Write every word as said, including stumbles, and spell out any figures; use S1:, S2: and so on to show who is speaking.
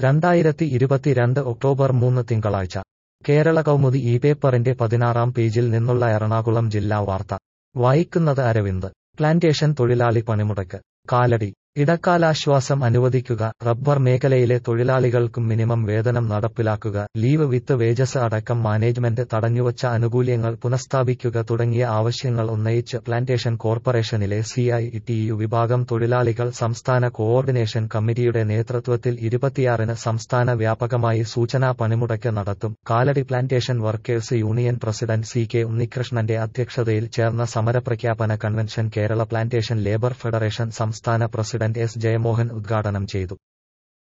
S1: രണ്ടായിരത്തി ഇരുപത്തിരണ്ട് ഒക്ടോബർ മൂന്ന് തിങ്കളാഴ്ച കേരള കൗമുദി ഈ പേപ്പറിന്റെ പതിനാറാം പേജിൽ നിന്നുള്ള എറണാകുളം ജില്ലാ വാർത്ത വായിക്കുന്നത് അരവിന്ദ്. പ്ലാന്റേഷൻ തൊഴിലാളി പണിമുടക്ക് കാലടി. ഇടക്കാലാശ്വാസം അനുവദിക്കുക, റബ്ബർ മേഖലയിലെ തൊഴിലാളികൾക്കും മിനിമം വേതനം നടപ്പിലാക്കുക, ലീവ് വിത്ത് വേജസ് അടക്കം മാനേജ്മെന്റ് തടഞ്ഞുവച്ച ആനുകൂല്യങ്ങൾ പുനഃസ്ഥാപിക്കുക തുടങ്ങിയ ആവശ്യങ്ങൾ ഉന്നയിച്ച് പ്ലാന്റേഷൻ കോർപ്പറേഷനിലെ സി ഐ ടി യു വിഭാഗം തൊഴിലാളികൾ സംസ്ഥാന കോഓർഡിനേഷൻ കമ്മിറ്റിയുടെ നേതൃത്വത്തിൽ ഇരുപത്തിയാറിന് സംസ്ഥാന വ്യാപകമായി സൂചനാ പണിമുടക്ക് നടത്തും. Kalady plantation workers union president C K ഉണ്ണികൃഷ്ണന്റെ അധ്യക്ഷതയിൽ ചേർന്ന സമരപ്രഖ്യാപന convention Kerala plantation labour federation സംസ്ഥാന പ്രസിഡന്റ് എസ് ജയമോഹൻ ഉദ്ഘാടനം ചെയ്തു.